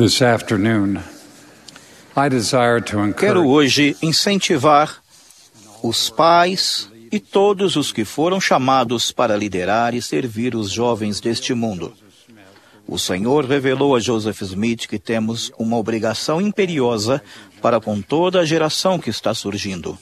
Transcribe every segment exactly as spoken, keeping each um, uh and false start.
This afternoon, I desire to encourage... Quero hoje incentivar os pais e todos os que foram chamados para liderar e servir os jovens deste mundo. O Senhor revelou a Joseph Smith que temos uma obrigação imperiosa para com toda a geração que está surgindo.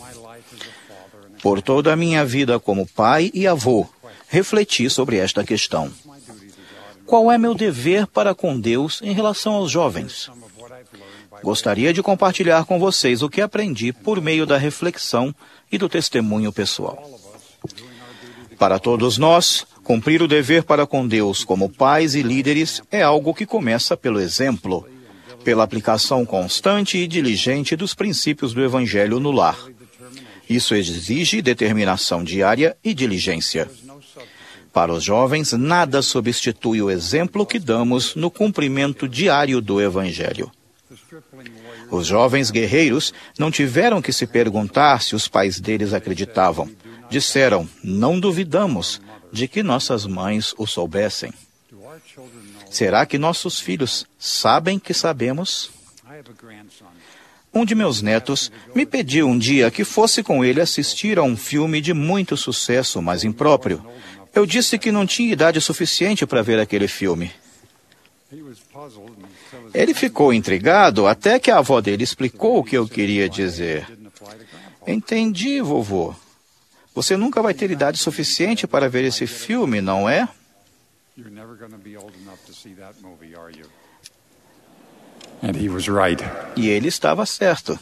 Por toda a minha vida como pai e avô, refleti sobre esta questão. Qual é meu dever para com Deus em relação aos jovens? Gostaria de compartilhar com vocês o que aprendi por meio da reflexão e do testemunho pessoal. Para todos nós, cumprir o dever para com Deus como pais e líderes é algo que começa pelo exemplo, pela aplicação constante e diligente dos princípios do Evangelho no lar. Isso exige determinação diária e diligência. Para os jovens, nada substitui o exemplo que damos no cumprimento diário do Evangelho. Os jovens guerreiros não tiveram que se perguntar se os pais deles acreditavam. Disseram, não duvidamos de que nossas mães o soubessem. Será que nossos filhos sabem que sabemos? Um de meus netos me pediu um dia que fosse com ele assistir a um filme de muito sucesso, mas impróprio. Eu disse que não tinha idade suficiente para ver aquele filme. Ele ficou intrigado até que a avó dele explicou o que eu queria dizer. Entendi, vovô. Você nunca vai ter idade suficiente para ver esse filme, não é? And he was right. E ele estava certo.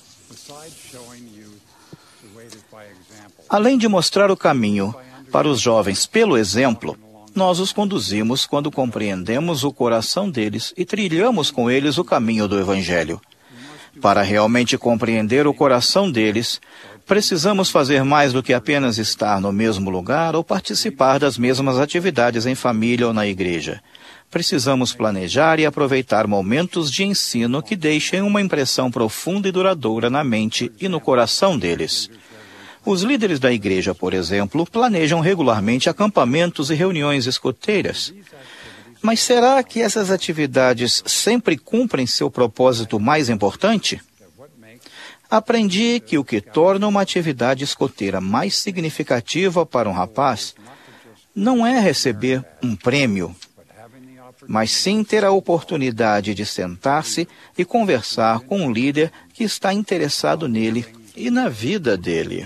Além de mostrar o caminho para os jovens pelo exemplo, nós os conduzimos quando compreendemos o coração deles e trilhamos com eles o caminho do Evangelho. Para realmente compreender o coração deles, precisamos fazer mais do que apenas estar no mesmo lugar ou participar das mesmas atividades em família ou na igreja. Precisamos planejar e aproveitar momentos de ensino que deixem uma impressão profunda e duradoura na mente e no coração deles. Os líderes da igreja, por exemplo, planejam regularmente acampamentos e reuniões escoteiras. Mas será que essas atividades sempre cumprem seu propósito mais importante? Aprendi que o que torna uma atividade escoteira mais significativa para um rapaz não é receber um prêmio, mas sim ter a oportunidade de sentar-se e conversar com um líder que está interessado nele e na vida dele.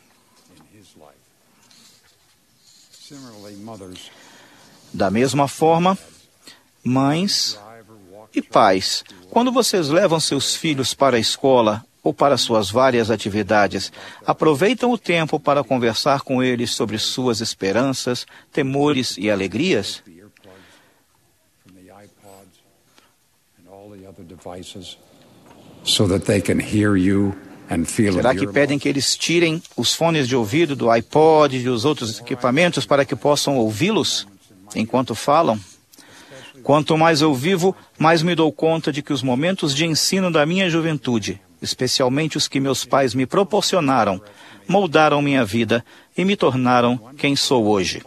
Da mesma forma, mães e pais, quando vocês levam seus filhos para a escola ou para suas várias atividades, aproveitam o tempo para conversar com eles sobre suas esperanças, temores e alegrias? So that they can hear you and feel Será que pedem que eles tirem os fones de ouvido do iPod e dos outros equipamentos para que possam ouvi-los enquanto falam? Quanto mais eu vivo, mais me dou conta de que os momentos de ensino da minha juventude, especialmente os que meus pais me proporcionaram, moldaram minha vida e me tornaram quem sou hoje.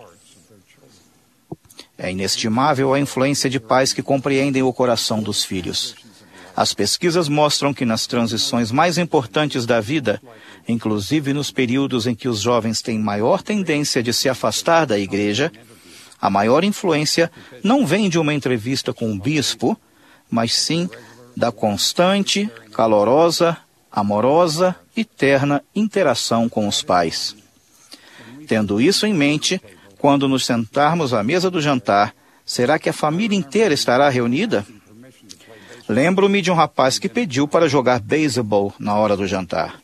É inestimável a influência de pais que compreendem o coração dos filhos. As pesquisas mostram que nas transições mais importantes da vida, inclusive nos períodos em que os jovens têm maior tendência de se afastar da igreja, a maior influência não vem de uma entrevista com um bispo, mas sim da constante, calorosa, amorosa e terna interação com os pais. Tendo isso em mente, quando nos sentarmos à mesa do jantar, será que a família inteira estará reunida? Lembro-me de um rapaz que pediu para jogar beisebol na hora do jantar.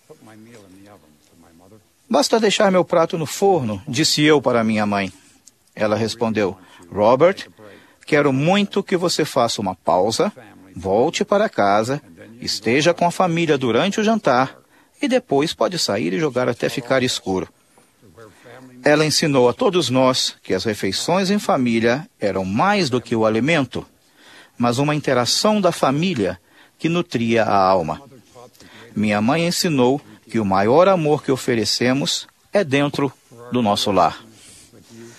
Basta deixar meu prato no forno, disse eu para minha mãe. Ela respondeu, Robert, quero muito que você faça uma pausa, volte para casa, esteja com a família durante o jantar e depois pode sair e jogar até ficar escuro. Ela ensinou a todos nós que as refeições em família eram mais do que o alimento, mas uma interação da família que nutria a alma. Minha mãe ensinou que o maior amor que oferecemos é dentro do nosso lar.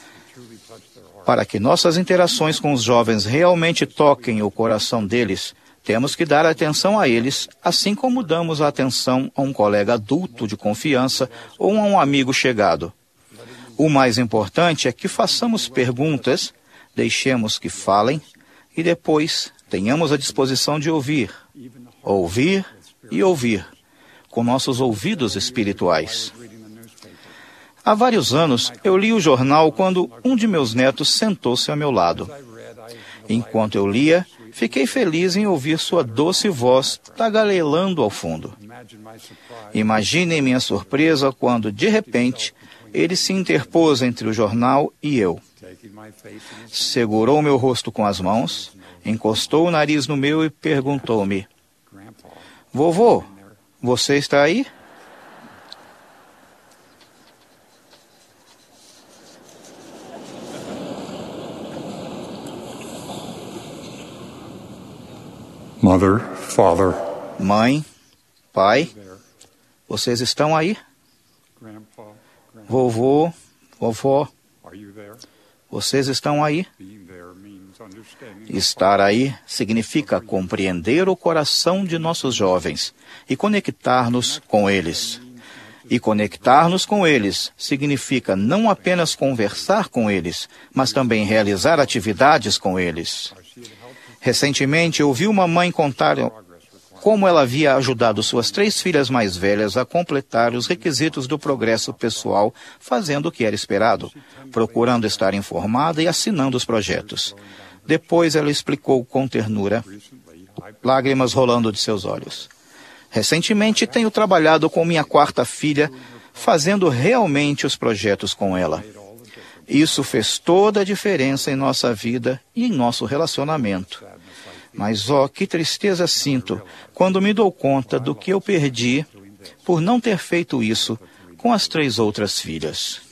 Para que nossas interações com os jovens realmente toquem o coração deles, Temos que dar atenção a eles, assim como damos atenção a um colega adulto de confiança ou a um amigo chegado. O mais importante é que façamos perguntas, deixemos que falem e depois tenhamos a disposição de ouvir, ouvir e ouvir, com nossos ouvidos espirituais. Há vários anos, eu li o jornal quando um de meus netos sentou-se ao meu lado. Enquanto eu lia, fiquei feliz em ouvir sua doce voz tagarelando ao fundo. Imaginem minha surpresa quando, de repente, ele se interpôs entre o jornal e eu. Segurou meu rosto com as mãos, encostou o nariz no meu e perguntou-me: "Vovô, você está aí?" Mother, Father, Mãe, pai, vocês estão aí? Vovô, vovó, vocês estão aí? Estar aí significa compreender o coração de nossos jovens e conectar-nos com eles. E conectar-nos com eles significa não apenas conversar com eles, mas também realizar atividades com eles. Recentemente, ouvi uma mãe contar como ela havia ajudado suas três filhas mais velhas a completar os requisitos do progresso pessoal, fazendo o que era esperado, procurando estar informada e assinando os projetos. Depois ela explicou com ternura, lágrimas rolando de seus olhos. Recentemente tenho trabalhado com minha quarta filha, fazendo realmente os projetos com ela. Isso fez toda a diferença em nossa vida e em nosso relacionamento. Mas, ó, que tristeza sinto quando me dou conta do que eu perdi por não ter feito isso com as três outras filhas.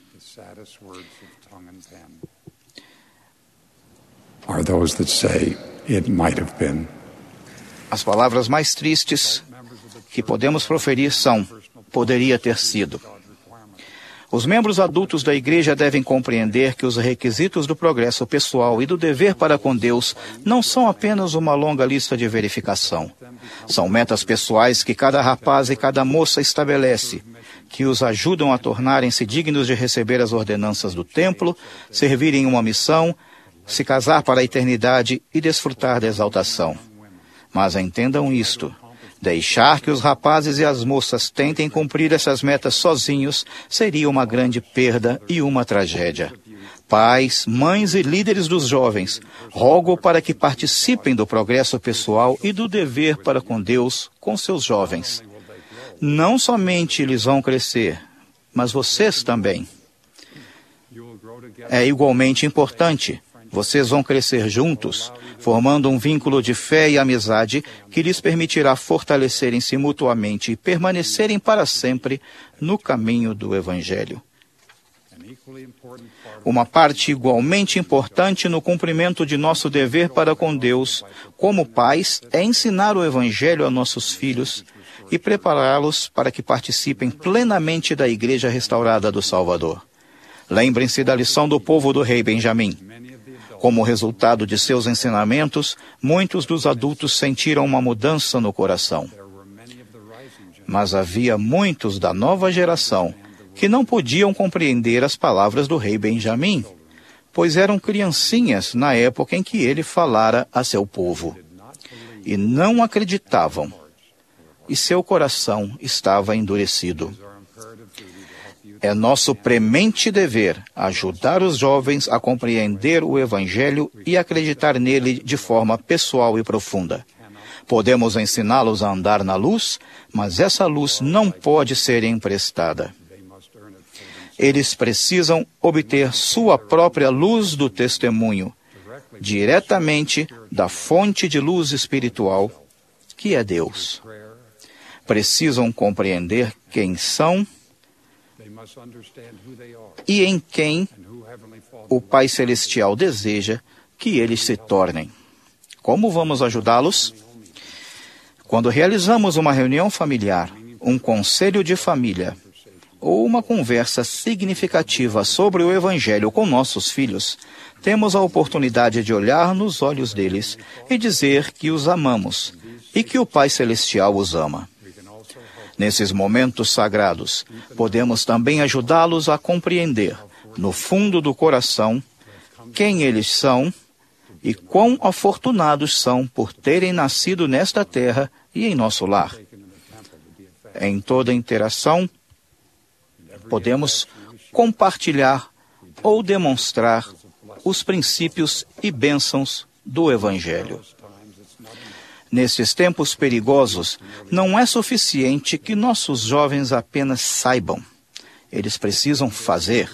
are those that say it might have been. As palavras mais tristes que podemos proferir são: poderia ter sido. Os membros adultos da igreja devem compreender que os requisitos do progresso pessoal e do dever para com Deus não são apenas uma longa lista de verificação. São metas pessoais que cada rapaz e cada moça estabelece, que os ajudam a tornarem-se dignos de receber as ordenanças do templo, servir em uma missão, se casar para a eternidade e desfrutar da exaltação. Mas entendam isto: deixar que os rapazes e as moças tentem cumprir essas metas sozinhos seria uma grande perda e uma tragédia. Pais, mães e líderes dos jovens, rogo para que participem do progresso pessoal e do dever para com Deus com seus jovens. Não somente eles vão crescer, mas vocês também. É igualmente importante. Vocês vão crescer juntos, formando um vínculo de fé e amizade que lhes permitirá fortalecerem-se mutuamente e permanecerem para sempre no caminho do Evangelho. Uma parte igualmente importante no cumprimento de nosso dever para com Deus, como pais, é ensinar o Evangelho a nossos filhos e prepará-los para que participem plenamente da Igreja restaurada do Salvador. Lembrem-se da lição do povo do rei Benjamim. Como resultado de seus ensinamentos, muitos dos adultos sentiram uma mudança no coração. Mas havia muitos da nova geração que não podiam compreender as palavras do rei Benjamim, pois eram criancinhas na época em que ele falara a seu povo. E não acreditavam, e seu coração estava endurecido. É nosso premente dever ajudar os jovens a compreender o Evangelho e acreditar nele de forma pessoal e profunda. Podemos ensiná-los a andar na luz, mas essa luz não pode ser emprestada. Eles precisam obter sua própria luz do testemunho, diretamente da fonte de luz espiritual, que é Deus. Precisam compreender quem são e em quem o Pai Celestial deseja que eles se tornem. Como vamos ajudá-los? Quando realizamos uma reunião familiar, um conselho de família ou uma conversa significativa sobre o Evangelho com nossos filhos, temos a oportunidade de olhar nos olhos deles e dizer que os amamos e que o Pai Celestial os ama. Nesses momentos sagrados, podemos também ajudá-los a compreender, no fundo do coração, quem eles são e quão afortunados são por terem nascido nesta terra e em nosso lar. Em toda interação, podemos compartilhar ou demonstrar os princípios e bênçãos do Evangelho. Nesses tempos perigosos, não é suficiente que nossos jovens apenas saibam. Eles precisam fazer.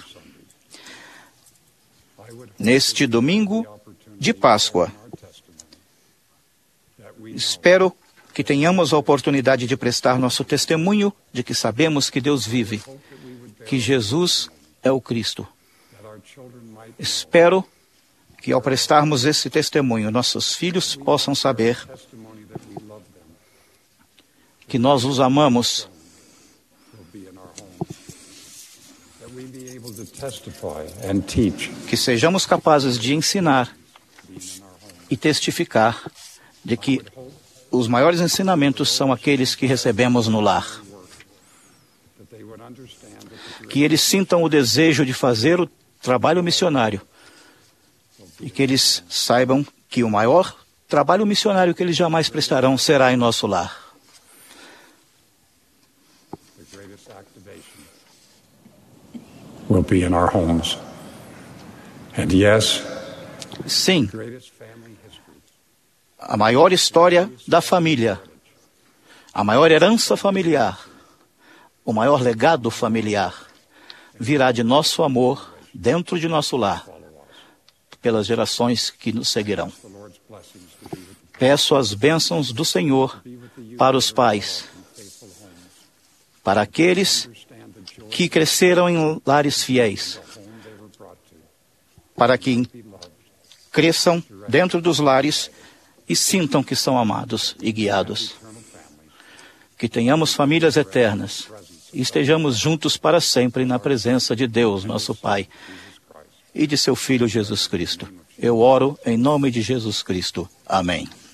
Neste domingo de Páscoa, espero que tenhamos a oportunidade de prestar nosso testemunho de que sabemos que Deus vive, que Jesus é o Cristo. Espero que ao prestarmos esse testemunho, nossos filhos possam saber que nós os amamos, que sejamos capazes de ensinar e testificar de que os maiores ensinamentos são aqueles que recebemos no lar. Que eles sintam o desejo de fazer o trabalho missionário e que eles saibam que o maior trabalho missionário que eles jamais prestarão será em nosso lar. Will be in our homes. And yes, sim, a maior história da família, a maior herança familiar, o maior legado familiar virá de nosso amor dentro de nosso lar, pelas gerações que nos seguirão. Peço as bênçãos do Senhor para os pais, para aqueles que cresceram em lares fiéis, para que cresçam dentro dos lares e sintam que são amados e guiados. Que tenhamos famílias eternas e estejamos juntos para sempre na presença de Deus, nosso Pai, e de seu Filho Jesus Cristo. Eu oro em nome de Jesus Cristo. Amém.